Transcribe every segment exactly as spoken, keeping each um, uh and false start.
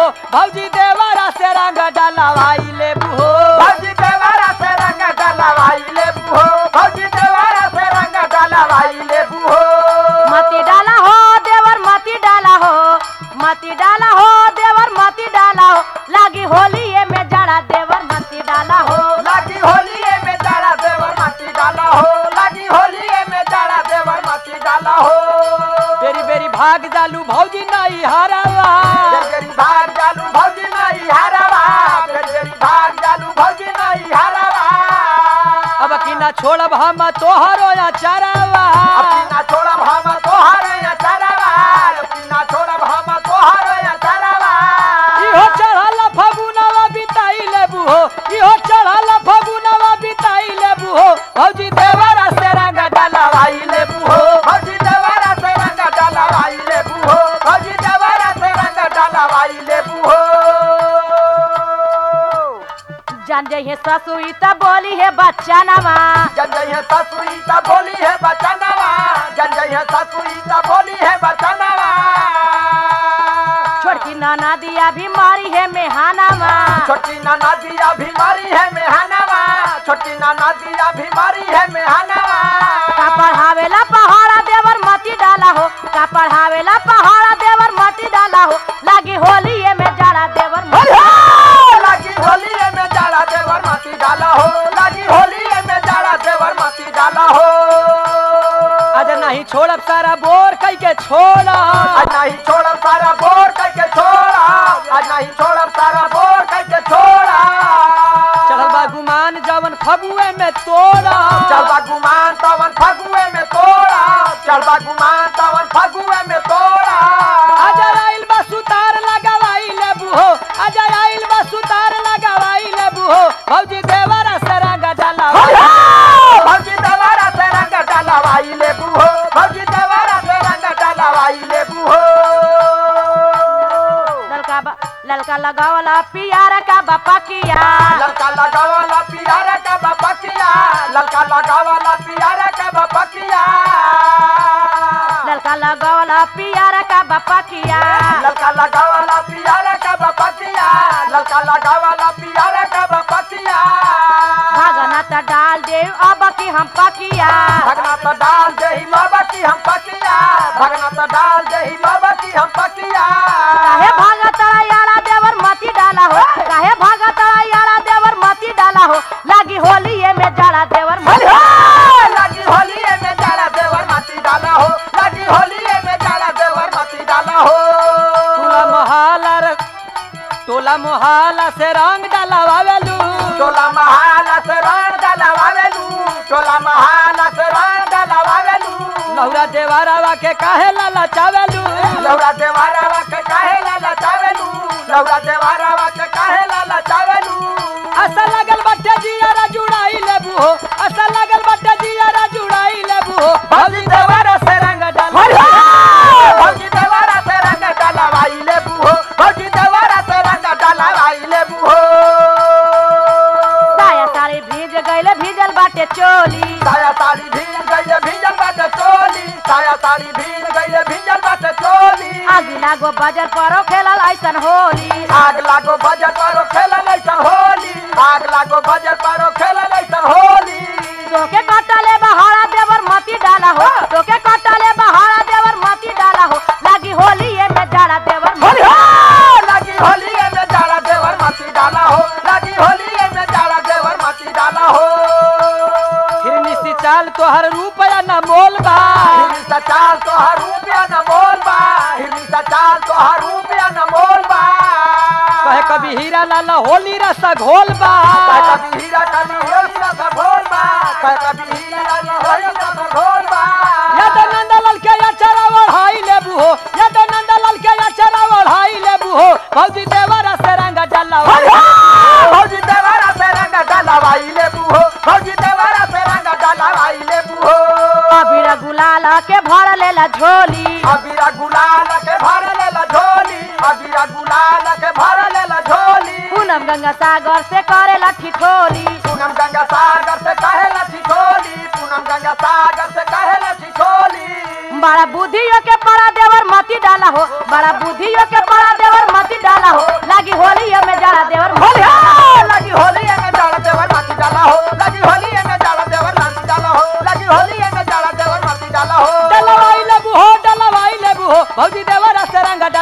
भौजी देवरा से रंग डलवाई लेबू हो भौजी देवरा से रंग डलवाई लेबू हो भौजी देवरा से रंग डलवाई लेबू हो मती डाला हो देवर मती डाला हो मती डाला हो देवर मती डाला हो लागी होली में जड़ा देवर मती डाला हो लागी होली में जड़ा देवर मती डाला हो लागी होली में जड़ा देवर मती डाला हो बेरी बेरी भाग जालू भौजी नहीं हारावा बेरी भाग जालू भौजी नहीं हारावा बेरी भाग जालू भौजी नहीं हारावा अब की ना छोड़ब हम तोहरो या चरावा अपनी ना छोड़ब हम तोहरो या चरावा अपनी ना छोड़ब हम तोहरो या चरावा इहो चढ़ल फगुनवा बिताई लेबू हो इहो चढ़ल फगुनवा बिताई लेबू हो भौजी देवरा से रंग डलवाई लेबू हो भौजी देवरा से रंग डलवाई लेबू हो भौजी देवरा से रंग डलवाई लेबू हो जान जइहे ससुई त बोली है बच्चा नवा जन जइहे ससुई त बोली है बचनवा जन जइहे ससुई त बोली है बचनवा छोटकी नाना दिया भी मारी है मेहानावा छोटी नाना दिया भी मारी है मेहनवा छोटी नाना दिया भी मारी है मेहनवा का पढ़ावेला पहाड़ा देवर मती डाला हो का पढ़ावेला पहाड़ा देवर मती डाला हो लागी होली में जड़ा देवर मती लागी होली में जड़ा देवर मती डाला हो लागी होली में जड़ा देवर मती डाला हो आज नहीं छोड़ब सारा बोर कई के छोड़ा आज नहीं छोड़ब सारा बोर करके छोड़ा आज नहीं छोड़ब सारा बोर करके छोड़ा चढ़ल बा गुमान जवन फगुए में तोड़ा चलबा गुमान तवन फगुए में तोड़ा चलबा गुमान तवन फगुए में तोड़ा आज आइल बा सुतार लगावाई लेबू हो आज आइल बा सुतार लगावाई लेबू हो भौजी देवरा से रंग डलवाई भौजी देवरा से रंग डलवाई लेबू हो भौजी देवरा से रंग डलवाई लेबू हो ललका बा- ललका लगावला पियारा का बापा किया ललका लगावला पियारा का बपकिया ललका लगावला पियारा का बपकिया ललका लगावला पियारा का बापा किया ललका लगावला पियारा का बपकिया ललका लगावला पियारा का बपकिया भागना त डाल दे अब की हम पकिया भगना तो डाल दे ही बाबा की हम पकिया भगना तो डाल दे ही बाबा की हम पकिया काहे भागा तड़ा यारा देवर मती डाला हो काहे भागा तड़ा यारा देवर मती डाला हो लागी होली में जड़ा देवर मती लगी होली में जड़ा देवर मती डाला हो लगी होली में जड़ा देवर मती डाला हो टोला मोहल्ला रे टोला मोहल्ला से रंग डलवावेलू टोला महाला से रंग डलवावेलू टोला महाला से रंग डलवावेलू लौरा देवरावा के काहे लाला चावेलू लौरा देवारावा के काहे लाला चावेलू लौरा देवारावा के काहे लाला चावेलू असा लगल बट्टे जियारा जुड़ाई लेबू हो असा लगल बट्टे जियारा जुड़ाई लेबू हो भौजी देवरा से रंग डलवाई भौजी देवारा से रंग डलवाई लेबू हो भौजी देवारा से रंग डलवाई लेबू हो साया साड़ी भीज गइले भीजल बाटे चोली साया साड़ी भीज गइले भीजल बाटे चोली साया साड़ी भीज गइले भीजल बाटे चोली आगी लागो बजर परो खेलल ऐसन होली आग लागो बजर पारो खेलल ऐसन होली आग लागो बजर पारो खेलल ऐसन होली तोके कटले बहारा देवर मती डाला हो तोके कटले बहारा देवर मती डाला हो लागी होली में जड़ा देवर मती लगी होली में जाड़ा देवर मती डाला हो लगी होली में जाड़ा देवर मती डाला हो हिरनी सी चाल तोहर रूपया न मोल बा हिरनी सा चाल तो हर रुपया न मोल बा हिरनी सा चाल तो हर रुपया न मोल बा कहे कभी हीरा लाला होली रस घोल बा कह कभी हीरा कभी होली रस घोल बा कह कभी हीरा कभी होली रस घोल बा या तो नंदलाल के अचरा ओढ़ाई लेबू हो या तो नंदलाल के अचरा ओढ़ाई लेबू हो भौजी देवरा से रंग डलवाई भौजी देवरा से रंग डलवाई लेबू हो भौजी देवरा से रंग डलवाई लेबू हो अबीर गुलाल के भर लेला झोली अबीरा गुलाल के भर लेला झोली अबीरा गुलाल के भर लेला झोली पूनम गंगा सागर से करेला ठिठोली पूनम गंगा सागर से कहेला ठिठोली पूनम गंगा सागर से कहेला ठिठोली बड़ा बुद्धियों के पड़ा देवर मती डाला हो बड़ा बुद्धियों के पड़ा देवर मती डाला हो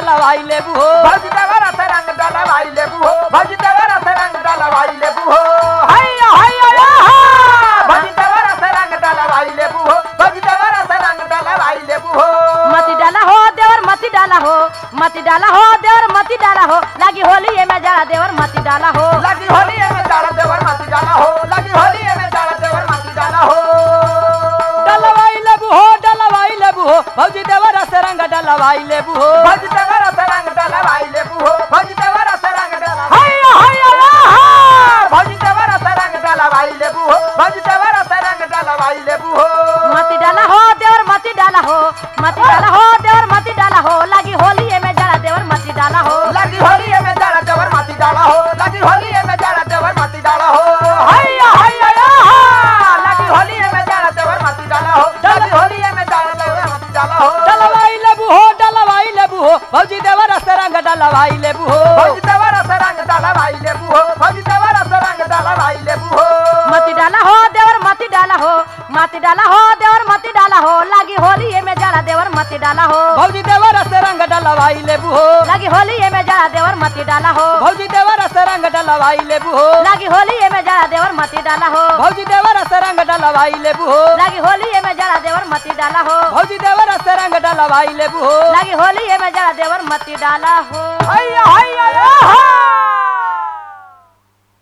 डलवाई लेबू हो भौजी देवरा से रंग डलवाई लेबू हो भौजी देवरा से रंग डलवाई लेबू हो हैया हैया या भौजी देवरा से रंग डलवाई लेबू हो भौजी देवरा से रंग डलवाई लेबू हो मती डाला हो देवर मती डाला हो मती डाला हो देवर मती डाला हो लगी होली ये में जरा देवर मती डाला हो लगी होली में डाला देवर माटी डाला हो लगी होली में डाला देवर माटी डाला हो डलवाई लेबू हो डलवाई लेबू हो भौजी देवरा से रंग डलवाई लेबू हो भौजी देवरा से रंग डलवाई लेबू हो भौजी देवरा से रंग डलवाई हैया हैया या भौजी देवरा से रंग डलवाई लेबू हो भौजी देवरा से रंग डलवाई लेबू हो मती डाला हो देवर मती डाला हो मती डाला हो देवर मती डाला हो लगी होली ये में जरा देवर मती डाला हो लगी होली में डाला देवर माटी डाला हो लगी होली में डाला देवर माटी डाला हो हैया हैया या लगी होली में डाला देवर माटी डाला हो लगी होली में डाला देवर माटी डाला हो डलवाई लेबू हो डलवाई लेबू हो भौजी देवरा से रंग डलवाई लेबू हो भौजी देवरा से रंग डलवाई लेबू हो भौजी देवरा से रंग डलवाई लेबू हो मती डाला हो देवर मती डाला हो मती डाला हो देवर मती डाला हो लगी होली ये में जरा देवर मती डाला हो भौजी देवरा से रंग डलवाई लेबू हो लगी होली ये में जरा देवर मती डाला हो भौजी देवरा से रंग डलवाई लेबू हो लगी होली ये में जरा देवर मती डाला हो भौजी देवरा से रंग डलवाई लेबू हो लगी होली ये में जरा देवर मती डाला हो भौजी देवरा से रंग डलवाई लेबू हो लगी होली ये में जरा देवर मती डाला हो हैया हैया या